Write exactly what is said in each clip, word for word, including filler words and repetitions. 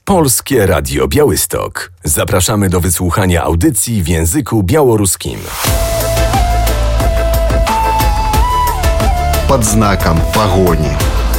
Polskie Radio Białystok. Zapraszamy do wysłuchania audycji w języku białoruskim. Pod znakiem pogoni.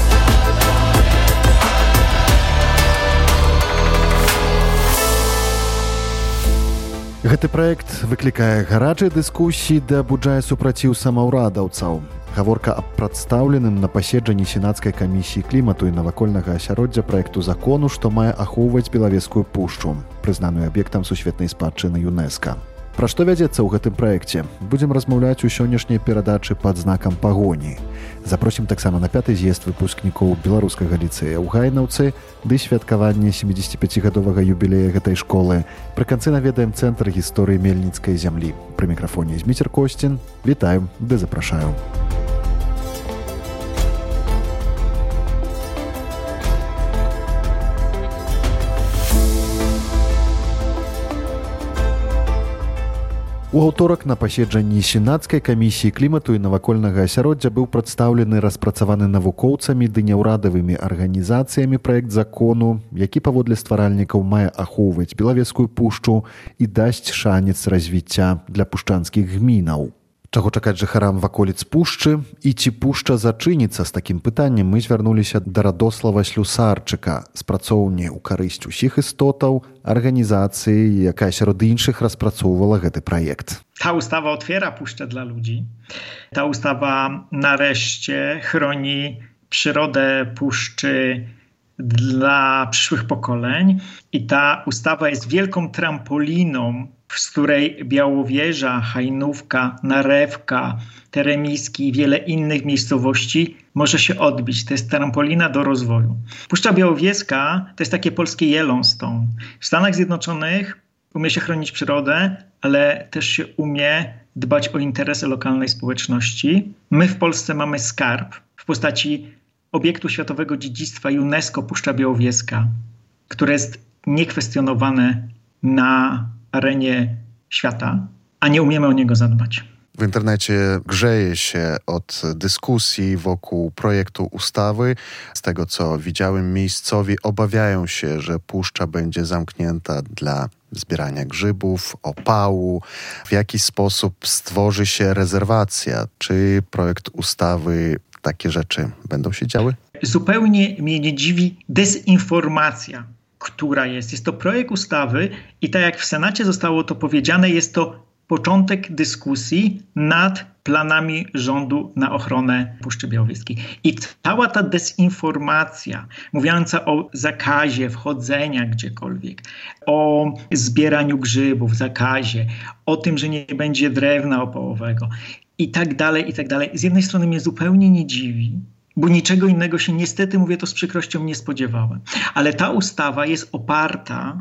Гэты праект выклікае гарачыя дыскусіі ды абуджае супраціў самаўрадаўцаў. Гаворка аб прадстаўленым на паседжанні сенацкай камісіі клімату і навакольнага асяроддзя праекту закону, што мае ахоўваць Белавежскую пушчу, прызнаную аб'ектам сусветнай спадчыны ЮНЕСКА. Пра што вядзецца ў гэтым праекце? Будзем размаўляць у сённяшняй перадачы пад знакам пагоні. Запросім таксама на пяты з'езд выпускнікоў беларускага ліцэя ў Гайнаўцы ды святкаванне сямідзесяціпяцігадовага юбілея гэтай школы. Пры канцы наведаем цэнтр гісторыі мельніцкай зямлі. Пры мікрафоне Зміцер Косцін. Вітаю ды запрашаю. У аўторак на паседжанні сенацкай камісіі клімату і навакольнага асяроддзя быў прадстаўлены распрацаваны навукоўцамі ды няўрадавымі арганізацыямі праект закону, які паводле стваральнікаў мае ахоўваць Белавежскую пушчу і дасць шанец развіцця для пушчанскіх гмінаў. Чаго чакаць жыхарам ваколіц пушчы і ці пушча зачыніцца з такім пытаннем, мы звярнуліся да Радослава Слюсарчыка з працоўні ў карысць усіх істотаў арганізацыі, якая сярод іншых распрацоўвала гэты праект. Ta ustawa otwiera puszczę dla ludzi. Ta ustawa nareszcie chroni przyrodę puszczy dla przyszłych pokoleń i ta ustawa jest wielką trampoliną, z której Białowieża, Hajnówka, Narewka, Teremiski i wiele innych miejscowości może się odbić. To jest trampolina do rozwoju. Puszcza Białowieska to jest takie polskie Yellowstone. W Stanach Zjednoczonych umie się chronić przyrodę, ale też się umie dbać o interesy lokalnej społeczności. My w Polsce mamy skarb w postaci obiektu światowego dziedzictwa UNESCO Puszcza Białowieska, które jest niekwestionowane na arenie świata, a nie umiemy o niego zadbać. W internecie grzeje się od dyskusji wokół projektu ustawy. Z tego, co widziałem, miejscowi obawiają się, że puszcza będzie zamknięta dla zbierania grzybów, opału. W jaki sposób stworzy się rezerwacja? Czy projekt ustawy takie rzeczy będą się działy? Zupełnie mnie nie dziwi dezinformacja, która jest. Jest to projekt ustawy i tak jak w Senacie zostało to powiedziane, jest to początek dyskusji nad planami rządu na ochronę Puszczy Białowieskiej. I cała ta dezinformacja mówiąca o zakazie wchodzenia gdziekolwiek, o zbieraniu grzybów, zakazie, o tym, że nie będzie drewna opałowego i tak dalej, i tak dalej. Z jednej strony mnie zupełnie nie dziwi, bo niczego innego się niestety, mówię to z przykrością, nie spodziewałem. Ale ta ustawa jest oparta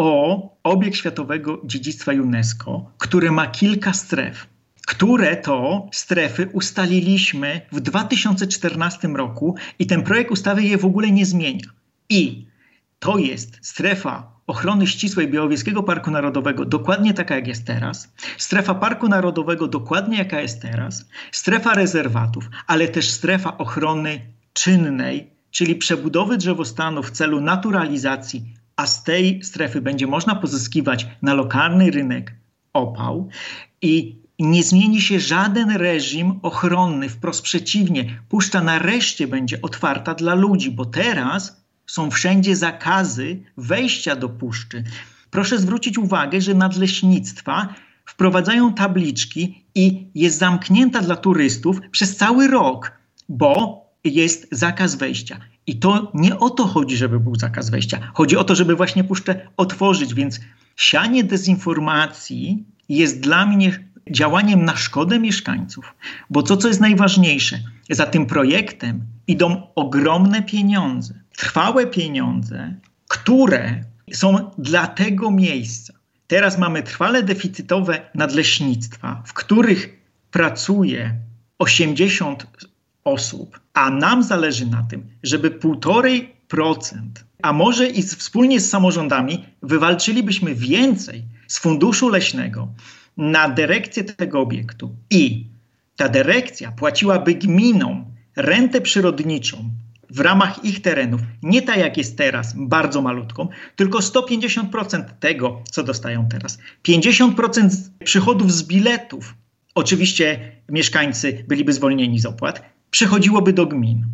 o obiekt światowego dziedzictwa UNESCO, który ma kilka stref, które to strefy ustaliliśmy w dwa tysiące czternastym roku i ten projekt ustawy je w ogóle nie zmienia. I to jest strefa ochrony ścisłej Białowieskiego Parku Narodowego, dokładnie taka jak jest teraz, strefa Parku Narodowego, dokładnie jaka jest teraz, strefa rezerwatów, ale też strefa ochrony czynnej, czyli przebudowy drzewostanu w celu naturalizacji, a z tej strefy będzie można pozyskiwać na lokalny rynek opał i nie zmieni się żaden reżim ochronny, wprost przeciwnie, puszcza nareszcie będzie otwarta dla ludzi, bo teraz są wszędzie zakazy wejścia do puszczy. Proszę zwrócić uwagę, że nadleśnictwa wprowadzają tabliczki i jest zamknięta dla turystów przez cały rok, bo jest zakaz wejścia. I to nie o to chodzi, żeby był zakaz wejścia. Chodzi o to, żeby właśnie puszczę otworzyć, więc sianie dezinformacji jest dla mnie działaniem na szkodę mieszkańców. Bo to, co jest najważniejsze, za tym projektem idą ogromne pieniądze, trwałe pieniądze, które są dla tego miejsca. Teraz mamy trwale deficytowe nadleśnictwa, w których pracuje osiemdziesiąt osób, a nam zależy na tym, żeby półtorej procent, a może i z, wspólnie z samorządami wywalczylibyśmy więcej z funduszu leśnego na dyrekcję tego obiektu i ta dyrekcja płaciłaby gminom rentę przyrodniczą w ramach ich terenów, nie tak jak jest teraz, bardzo malutką, tylko sto pięćdziesiąt procent tego, co dostają teraz. pięćdziesiąt procent przychodów z biletów, oczywiście mieszkańcy byliby zwolnieni z opłat, przechodziłoby do gmin.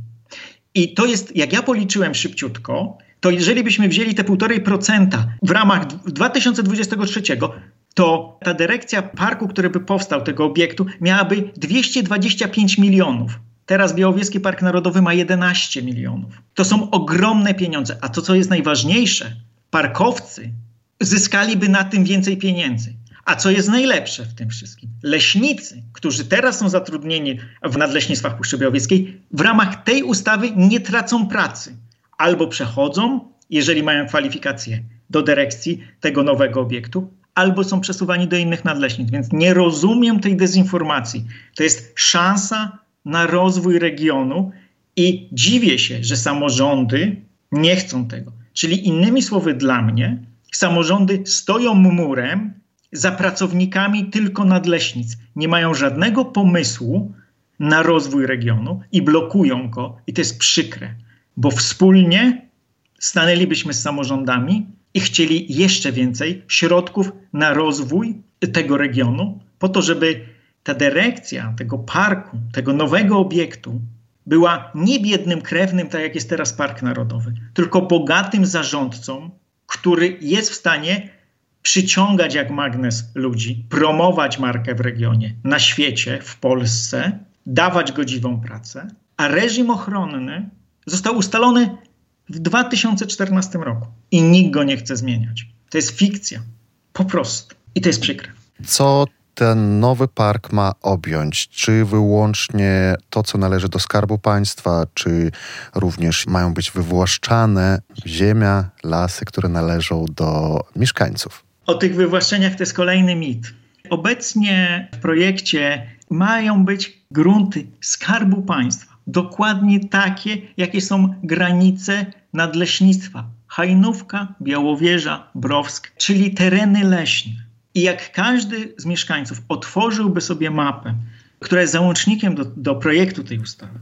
I to jest, jak ja policzyłem szybciutko, to jeżeli byśmy wzięli te półtora procent w ramach dwa tysiące dwudziestego trzeciego, to ta dyrekcja parku, który by powstał, tego obiektu, miałaby dwieście dwadzieścia pięć milionów. Teraz Białowieski Park Narodowy ma jedenaście milionów. To są ogromne pieniądze. A to, co jest najważniejsze, parkowcy zyskaliby na tym więcej pieniędzy. A co jest najlepsze w tym wszystkim? Leśnicy, którzy teraz są zatrudnieni w Nadleśnictwach Puszczy Białowieskiej, w ramach tej ustawy nie tracą pracy. Albo przechodzą, jeżeli mają kwalifikacje, do dyrekcji tego nowego obiektu, albo są przesuwani do innych nadleśnictw. Więc nie rozumiem tej dezinformacji. To jest szansa na rozwój regionu i dziwię się, że samorządy nie chcą tego. Czyli innymi słowy dla mnie, samorządy stoją murem za pracownikami tylko nadleśnictw. Nie mają żadnego pomysłu na rozwój regionu i blokują go. I to jest przykre, bo wspólnie stanęlibyśmy z samorządami i chcieli jeszcze więcej środków na rozwój tego regionu, po to, żeby ta dyrekcja tego parku, tego nowego obiektu była nie biednym krewnym, tak jak jest teraz Park Narodowy, tylko bogatym zarządcą, który jest w stanie przyciągać jak magnes ludzi, promować markę w regionie, na świecie, w Polsce, dawać godziwą pracę, a reżim ochronny został ustalony w dwa tysiące czternastym roku i nikt go nie chce zmieniać. To jest fikcja. Po prostu. I to jest przykre. Co ten nowy park ma objąć? Czy wyłącznie to, co należy do Skarbu Państwa, czy również mają być wywłaszczane ziemia, lasy, które należą do mieszkańców? O tych wywłaszczeniach to jest kolejny mit. Obecnie w projekcie mają być grunty Skarbu Państwa. Dokładnie takie, jakie są granice nadleśnictwa. Hajnówka, Białowieża, Browsk, czyli tereny leśne. I jak każdy z mieszkańców otworzyłby sobie mapę, która jest załącznikiem do, do projektu tej ustawy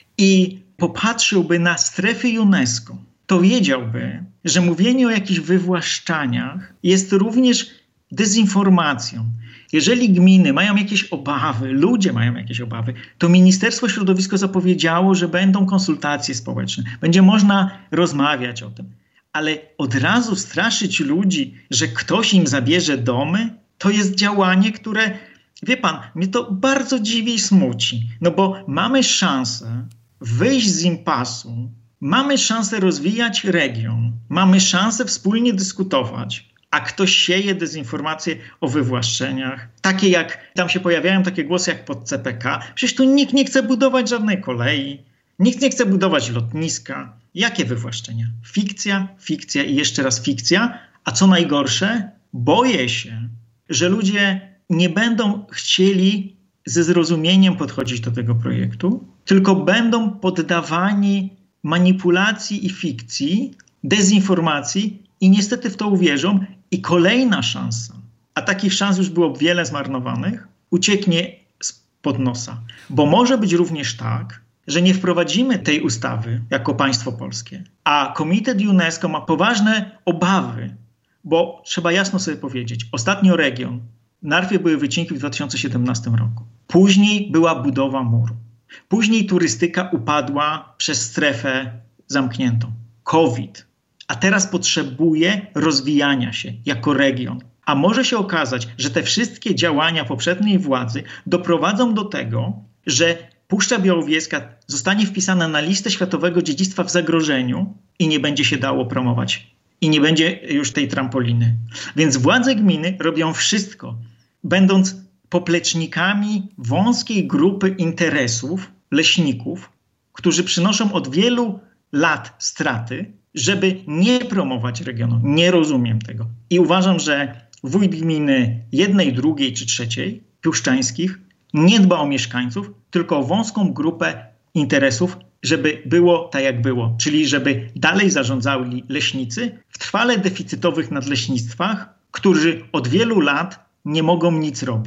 i popatrzyłby na strefy UNESCO, to wiedziałby, że mówienie o jakichś wywłaszczaniach jest również dezinformacją. Jeżeli gminy mają jakieś obawy, ludzie mają jakieś obawy, to Ministerstwo Środowiska zapowiedziało, że będą konsultacje społeczne. Będzie można rozmawiać o tym. Ale od razu straszyć ludzi, że ktoś im zabierze domy, to jest działanie, które, wie pan, mnie to bardzo dziwi i smuci. No bo mamy szansę wyjść z impasu, mamy szansę rozwijać region, mamy szansę wspólnie dyskutować, a ktoś sieje dezinformacje o wywłaszczeniach. Takie jak, tam się pojawiają takie głosy jak pod C P K. Przecież tu nikt nie chce budować żadnej kolei, nikt nie chce budować lotniska. Jakie wywłaszczenia? Fikcja, fikcja i jeszcze raz fikcja. A co najgorsze, boję się, że ludzie nie będą chcieli ze zrozumieniem podchodzić do tego projektu, tylko będą poddawani manipulacji i fikcji, dezinformacji i niestety w to uwierzą. I kolejna szansa, a takich szans już było wiele zmarnowanych, ucieknie spod nosa. Bo może być również tak, że nie wprowadzimy tej ustawy jako państwo polskie, a Komitet UNESCO ma poważne obawy, bo trzeba jasno sobie powiedzieć, ostatnio region, najpierw były wycinki w dwa tysiące siedemnastym roku, później była budowa muru, później turystyka upadła przez strefę zamkniętą, COVID, a teraz potrzebuje rozwijania się jako region. A może się okazać, że te wszystkie działania poprzedniej władzy doprowadzą do tego, że Puszcza Białowieska zostanie wpisana na listę Światowego Dziedzictwa w zagrożeniu i nie będzie się dało promować. I nie będzie już tej trampoliny. Więc władze gminy robią wszystko, będąc poplecznikami wąskiej grupy interesów, leśników, którzy przynoszą od wielu lat straty, żeby nie promować regionu. Nie rozumiem tego. I uważam, że wójt gminy jednej, drugiej czy trzeciej, puszczańskich, nie dba o mieszkańców, tylko o wąską grupę interesów, żeby było tak jak było. Czyli żeby dalej zarządzali leśnicy w trwale deficytowych nadleśnictwach, którzy od wielu lat nie mogą nic robić.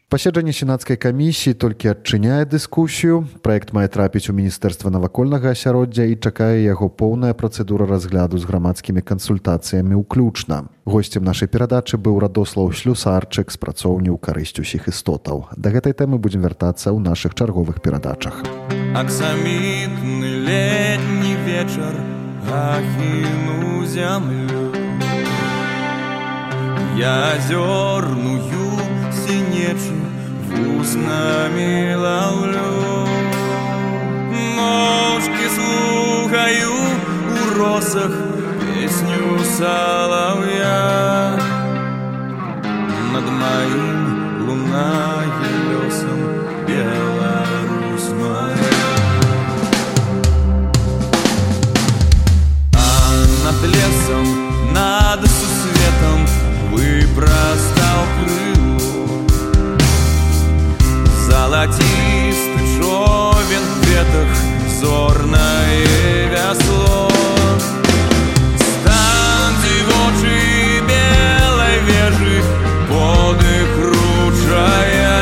Пасяджэнне сенацкай камісіі толькі адчыняе дыскусію. Праект мае трапіць у Міністэрства навакольнага асяроддзя і чакае яго поўная працэдура разгляду з грамадскімі кансультацыямі ўключна. Госцем нашай перадачы быў Радослаў Слюсарчык з працоўні ў карысць усіх істотаў. Да гэтай тэмы будзем вяртацца ў нашых чарговых перадачах. Аксамітны летні вечар ахіну зямлю. Я зёрную синечу вуснами ловлю. Мошки слухаю у росах песню соловья. Над моим лунаелёсом Беларусь моя. А над лесом, над сусветом выпростал крыло. Золотистый човен в ветах, зорное весло. Станций в очи белой вежи, подых ручая.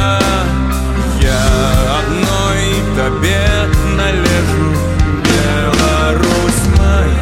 Я одной тебе належу, Беларусь моя.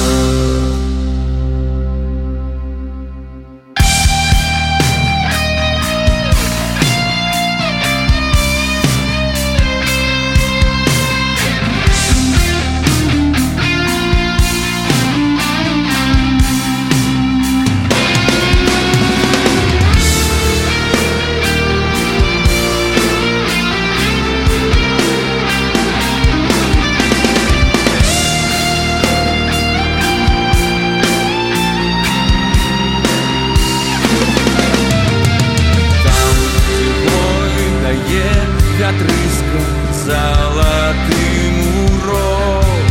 Вятрыска золотым урок.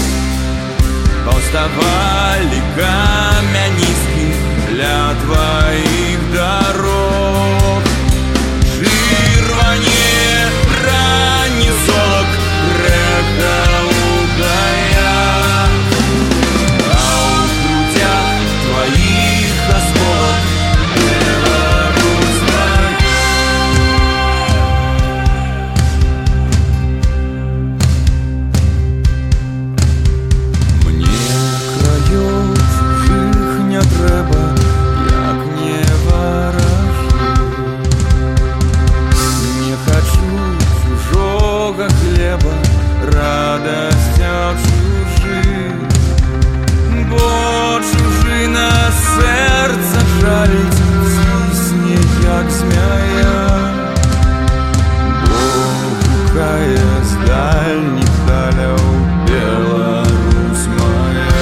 Повставали камянистки для твоих дорог. Жирване ранний золок река лугая. А у грудях твоих осколок Беларусь моя. Треба, як не ворожи. Не хочу чужого хлеба, радостя чужих. Бо чужина серце жалить, тисне, як змея. Бо гукає з дальніх далів Беларусь моя.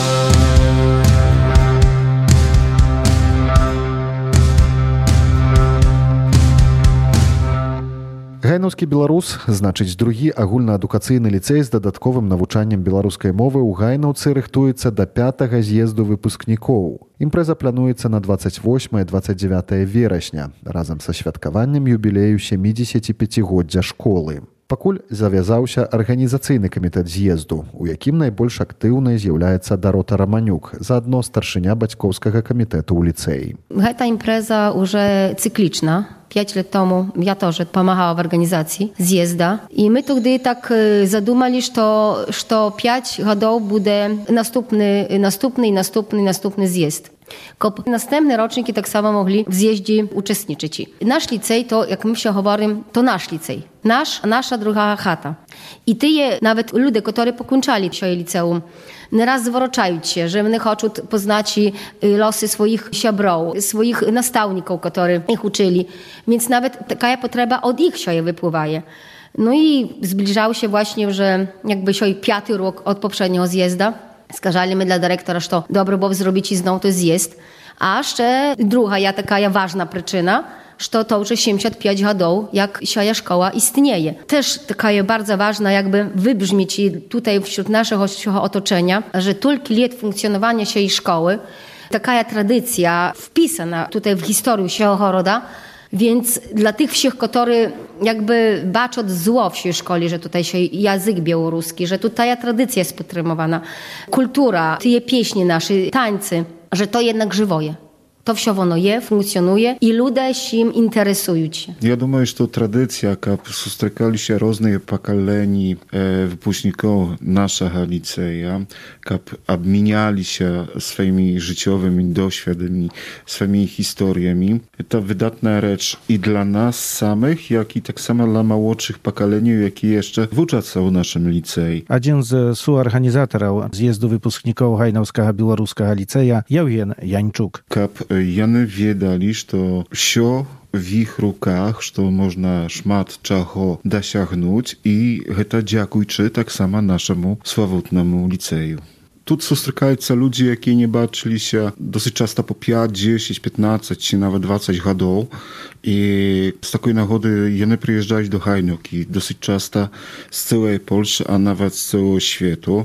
Гайнаўскі беларус, значыць, другі агульнаадукацыйны ліцэй з дадатковым навучаннем беларускай мовы ў Гайнаўцы рыхтуецца да пятага з'езду выпускнікоў. Імпрэза плануецца на дваццаць восьмае - дваццаць дзевятае верасня, разам са святкаваннем юбілею сямідзесяціпяцігоддзя школы. Пакуль завязаўся арганізацыйны камітэт з'езду, у якім найбольш актыўнай з'яўляецца Дарота Раманюк, заадно старшыня бацькоўскага камітэту ў ліцэі. Гэта імпрэза уже циклична. Пять лет тому я тоже помогала в организации съезда. И мы тогда так задумали, что, что пять годов будет наступный, наступный, наступный, наступный съезд. Коп настępne roczniki tak samo mogli w zjeździe uczestniczyć. Nasz licej to, jak my się mówimy, to nasz licej. Nasz, nasza druga chata. I tyje nawet ludzie, którzy pokończyli swoje liceum, nieraz zwracając się, że one chcą poznać losy swoich siabrów, swoich nastawników, którzy ich uczyli. Więc nawet taka potrzeba od ich się wypływa. No i zbliżał się właśnie, że jakby się piąty rok od poprzedniego zjezda. Сказали ми для директора, що добре було зробити знову той з'їзд. А ще друга є така важна причина, що то вже сімдесят п'ять років, як сія школа існує. Теж така bardzo ważna, jakby wybrzmieć tutaj wśród naszego otoczenia, że tyle lat funkcjonowania siej szkoły, taka tradycja wpisana tutaj w historię Siehoroda. Więc dla tych wszystkich, którzy jakby baczą zło w tej szkole, że tutaj się język białoruski, że tutaj tradycja jest podtrzymywana, kultura, te pieśni nasze, tańce, że to jednak żywoje. To все воно є, функціонує, і люди чим інтересуються. Я думаю, что традиция, как встречались разные поколения э, выпускников нашего лицея, как обменялись своими życiowymi doświadczeniami, swoimi historiami, это wydatna rzecz i dla nas samych, jak i tak samo dla młodszych pokoleń, jakie jeszcze uczą w naszym liceum. Один з суорганізатараў з'езду выпускнікоў Гайнаўскага беларускага ліцэя Яўген Янчук. Каб яны ведалі, што ўсё в іх руках, што можна шмат чаго дасягнуць, і гэта дзякуючы таксама нашаму славутнаму ліцею. Тут сустракаюцца людзі, якія не бачыліся досыць часта по пяць, дзесяць, пятнаццаць ці нават дваццаць гадоў. І з такой нагоды яны прыязджаюць до Гайнаўкі досыць часта з цэлай Польшы, а нават з цэлого свету.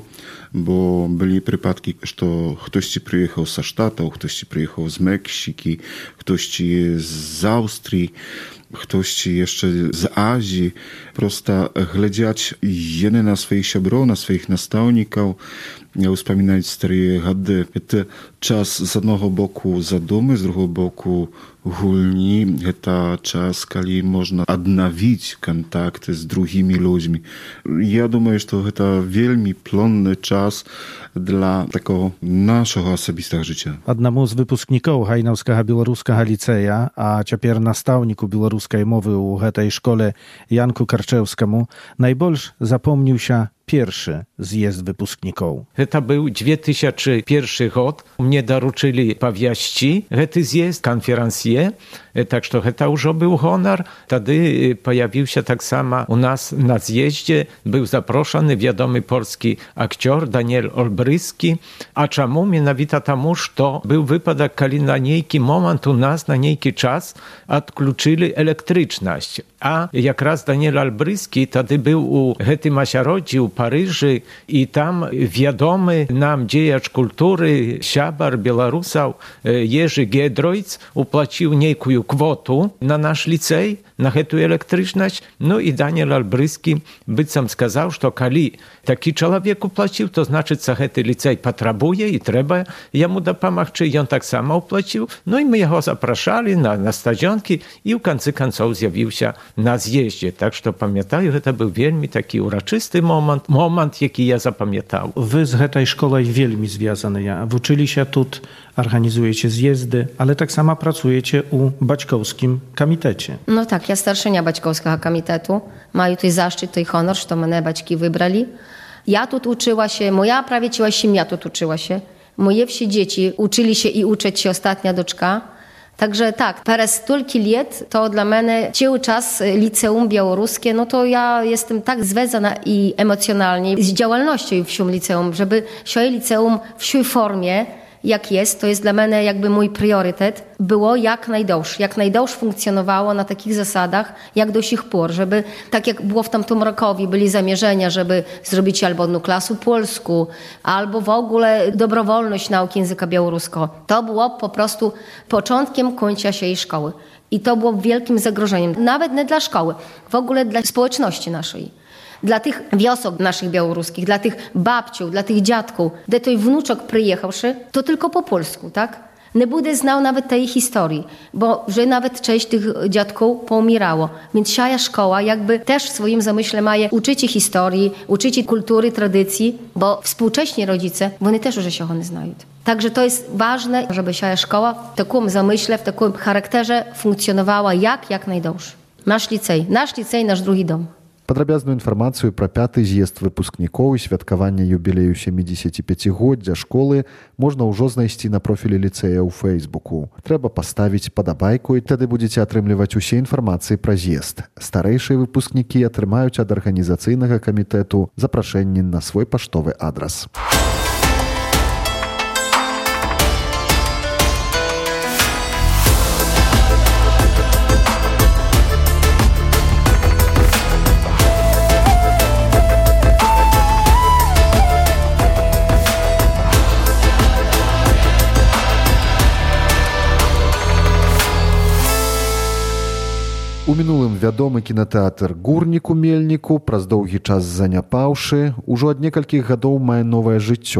Bo byli przypadki, że ktoś przyjechał ze Stanów, ktoś przyjechał z Meksyki, ktoś z Austrii, ktoś jeszcze z Azji. Prosto глядять jeny na swoich siobrów, na swoich nastawnikaw, wspominać stare gady. To czas z jednego boku zadumy, z drugiego boku gulni. To czas, kiedy można odnowić kontakty z drugimi ludźmi. Ja думаю, że to wielmi plonny czas dla takiego naszego osobistego życia. Одному з выпускнікоў Гайнаўскага беларускага ліцэя, а цяпер настаўніку беларускай мовы ў гэтай школе Янку Карчэўскаму найбольш запомніўся pierwszy zjazd wypускników. To był dwa tysiące pierwszy rok. Mnie dorучили powieści, ten zjazd, konferencję, tak że to już był honor. Wtedy pojawił się tak samo u nas na zjeździe. Był zaproszony wiadomy polski aktor Daniel Olbryski. A czemu? Mianowicie temu, że to był wypadek, kiedy na niejki moment u nas, na niejki czas odkluczyli elektryczność. A jak raz Daniel Olbryski wtedy był u tym ośrodku u Paryży i tam wiadomy nam dziejacz kultury, siabar Białorusów Jerzy Giedroyc upłacił niejką kwotę na nasz licej, na tę elektryczność. No i Daniel Olbryski bycam skazał, że kiedy taki człowiek upłacił, to znaczy, że ten licej potrzebuje i trzeba jemu dopomagać. I on tak samo upłacił. No i my jego zapraszali na, na stadionki i w końcu końców zjawił się na zjeździe. Tak, że pamiętam, że to był wielmi taki uroczysty moment, moment, jaki ja zapamiętał. Wy z tej szkoły wielmi związane. Uczyli się tu, organizujecie zjezdy, ale tak samo pracujecie u Baćkowskim komitecie. No tak, ja starszynia Baćkowskiego komitetu. Mają tutaj zaszczyt, tutaj honor, że mnie baćki wybrali. Ja tu uczyła się, moja prawie cała семья tu uczyła się. Moje wsi dzieci uczyli się i uczyć się ostatnia doczka. Także tak, przez tyle lat to dla mnie cały czas liceum białoruskie, no to ja jestem tak związana i emocjonalnie z działalnością w tym liceum, żeby się liceum w tej formie, jak jest, to jest dla mnie jakby mój priorytet, było jak najdłuższe, jak najdłuższe funkcjonowało na takich zasadach, jak do sich pór, żeby, tak jak było w tamtym rokowi, byli zamierzenia, żeby zrobić albo jedną klasę polską, albo w ogóle dobrowolność nauki języka białoruskiego. To było po prostu początkiem końca się jej szkoły. I to było wielkim zagrożeniem, nawet nie dla szkoły, w ogóle dla społeczności naszej. Dla tych wiosok naszych białoruskich, dla tych babciów, dla tych dziadków, gdy той wnuczek przyjechałszy, to tylko po polsku, tak? Nie będzie znał nawet tej historii, bo że nawet część tych dziadków poumierało. Więc siaja szkoła jakby też w swoim zamyśle ma uczyć historii, uczyć kultury, tradycji, bo współcześni rodzice, oni też już się one znają. Także to jest ważne, żeby siaja szkoła w takim zamyśle, w takim charakterze funkcjonowała jak, jak najdłużej. Nasz licej, nasz licej, nasz drugi dom. Падрабязную інфармацыю пра пяты з'езд выпускнікоў і святкаванне юбілею сямідзесяціпяцігоддзя школы можна ўжо знайсці на профілі ліцэя ў Фэйсбуку. Трэба паставіць падабайку, і тады будзеце атрымліваць усе інфармацыі пра з'езд. Старэйшыя выпускнікі атрымаюць ад арганізацыйнага камітэту запрашэнні на свой паштовы адрас. У мінулым вядомы кінатэатр «Гурнік» у Мельніку праз доўгі час заняпаўшы, ужо ад некалькіх гадоў мае новае жыццё.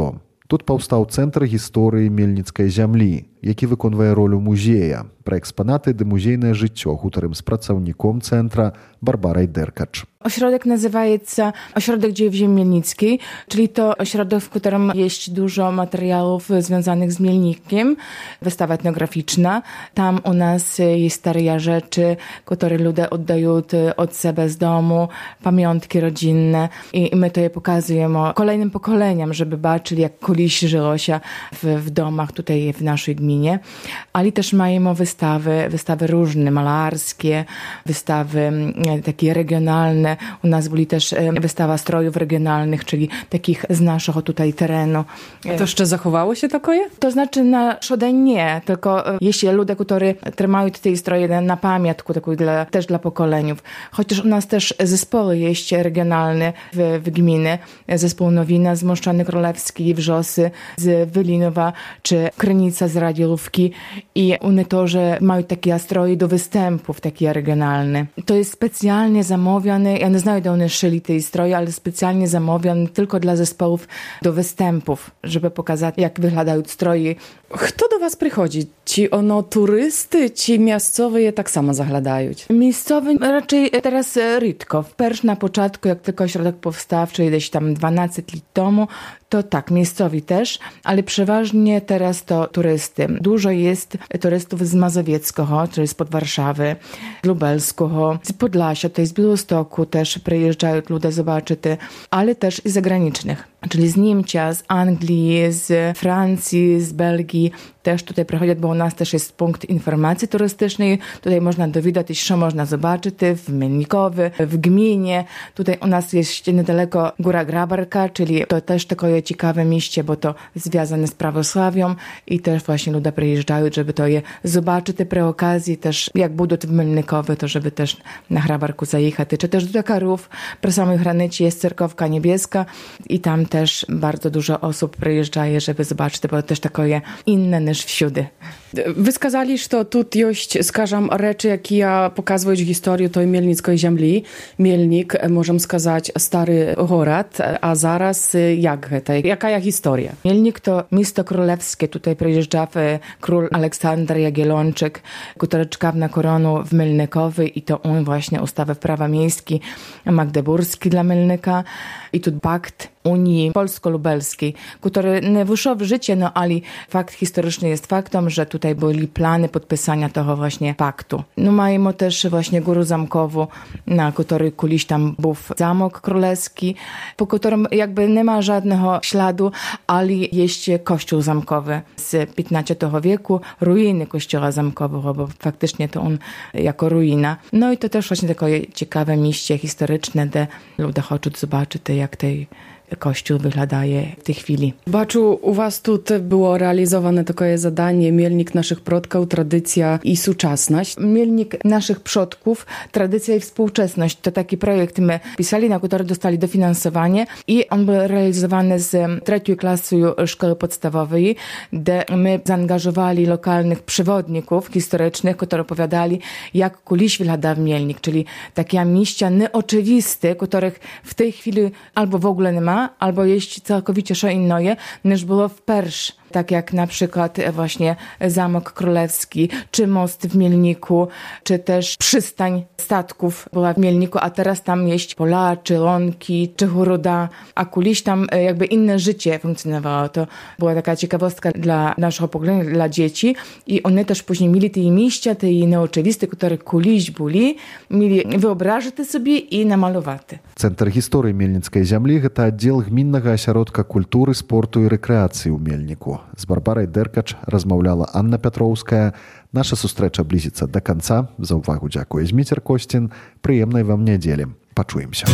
Тут паўстаў цэнтр гісторыі мельніцкай зямлі, які выконвае ролю музея. Пра экспанаты ды музейнае жыццё гутарым з працаўніком цэнтра Барбарай Деркач. Ośrodek nazywa się Ośrodek Dziejów Ziemi Mielnickiej, czyli to ośrodek, w którym jest dużo materiałów związanych z Mielnikiem, wystawa etnograficzna. Tam u nas jest stare rzeczy, które ludzie oddają od siebie z domu, pamiątki rodzinne i my to je pokazujemy kolejnym pokoleniom, żeby baczyli, jak kiedyś żyło się w, w domach tutaj w naszej gminie. Ale też mamy wystawy, wystawy różne, malarskie, wystawy takie regionalne. U nas byli też wystawa strojów regionalnych, czyli takich z naszego tutaj terenu. To jeszcze zachowało się takie? To znaczy na szodeń nie, tylko jeśli ludzie, którzy trzymają te stroje na pamiątku, dla, też dla pokoleniów. Chociaż u nas też zespoły jest regionalne w, w gminy. Zespół Nowina z Moszczany Królewskiej, Wrzosy, z Wylinowa, czy Krynica z Radiolówki. I one to, że mają takie stroje do występów, takie regionalne. To jest specjalnie zamawiane. Ja nie znam, że one szyli te stroje, ale specjalnie zamawiane tylko dla zespołów do występów, żeby pokazać, jak wyglądają stroje. Kto do was przychodzi? Ci ono turysty, ci miejscowi je tak samo zaglądają? Miejscowi raczej teraz rzadko. Wpierw na początku, jak tylko ośrodek powstawczy, gdzieś tam dwanaście lat temu, to tak, miejscowi też, ale przeważnie teraz to turysty. Dużo jest turystów z Mazowieckiego, czyli spod Warszawy, z Lubelskiego, z Podlasia, tutaj z Białegostoku też przyjeżdżają ludzie zobaczyć, ale też i zagranicznych. Czyli z Niemcia, z Anglii, z Francji, z Belgii też tutaj przychodzą, bo u nas też jest punkt informacji turystycznej. Tutaj można dowiedzieć się, co można zobaczyć w Mielnikowie, w gminie. Tutaj u nas jest niedaleko Góra Grabarka, czyli to też takie ciekawe miejsce, bo to związane z prawosławią i też właśnie ludzie przyjeżdżają, żeby to je zobaczyć przy okazji też, jak będą w Mielnikowie, to żeby też na Grabarku zajechać. Czy też do Karów, przy samej granicy jest Cerkowka Niebieska i tam też bardzo dużo osób przyjeżdżaje, żeby zobaczyć, bo to też takie inne niż всюди. Ви сказали, що тут є, скажімо, речі, які показують історію тої Мельницької землі. Мельник, можемо сказати, старий город, а зараз як це? Яка є історія? Мельник to miasto królewskie. Tutaj przyjeżdżał król Aleksander Jagiellończyk, który czekał na koronę w Mielnikowie i to on właśnie ustawę prawa miejskie magdeburski dla Mielnika. I tu pakt Unii Polsko-Lubelskiej, który nie wyszło w życie, no ale fakt historyczny jest faktem, że tutaj byli plany podpisania tego właśnie paktu. No mamy też właśnie górę zamkową, na której kiedyś tam był zamek królewski, po którym jakby nie ma żadnego śladu, ale jest kościół zamkowy z piętnastego wieku, ruiny kościoła zamkowego, bo faktycznie to on jako ruina. No i to też właśnie takie ciekawe miejsce historyczne, gdzie ludzie chcą zobaczyć, jak tej kościół wyglądaje w tej chwili. Baczu, u was тут było realizowane takie zadanie Mielnik naszych przodków, tradycja i współczesność. Mielnik naszych przodków, tradycja i współczesność. To taki projekt my pisali, na który dostali dofinansowanie i on był realizowany z trzeciej klasy szkoły podstawowej, gdzie my zaangażowali lokalnych przewodników historycznych, którzy opowiadali, jak kiedyś wyglądał Mielnik, czyli takie miejsca nieoczywiste, których w tej chwili albo w ogóle nie ma, albo jest całkowicie co inne, niż było wpersz. Tak jak na przykład właśnie Zamek Królewski, czy most w Mielniku, czy też przystań statków była w Mielniku, a teraz tam jest pola, czy łąki, czy huruda, a kiedyś tam jakby inne życie funkcjonowało. To była taka ciekawostka dla naszego pokolenia, dla dzieci i one też później mieli te miejsca, te nieoczywiste, które kiedyś byli, mieli wyobrazić sobie i namalować. Цэнтр гісторыі мельніцкай зямлі – гэта аддзел гміннага асяродка культуры, спорту і рэкрэацыі ў Мельніку. З Барбарай Деркач размаўляла Анна Пятроўская. Наша сустрэча блізіцца да канца. За ўвагу дзякуе Зміцер Косцін. Прыемнай вам нядзелі. Пачуемся.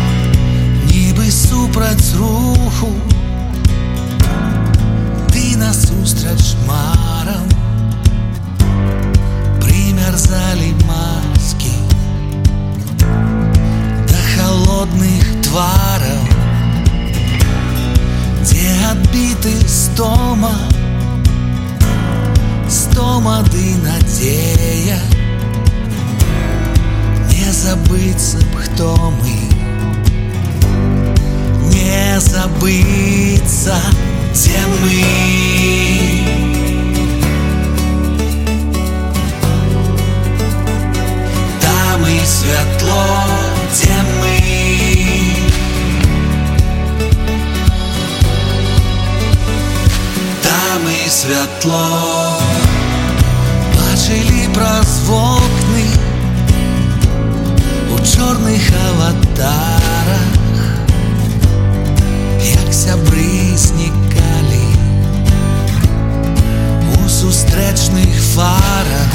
Нібы супраць руху ты насустрач марам примерзалі маски да холодных твараў, дзе адбіты стома, стома ды надзея. Не забыцца б, хто мы, не забыцца. дзе мы. Там і святло, дзе мы. Там і святло. Бачили праз вокны у чорных аватарах, як сябры знікалі у сустрэчных фарах.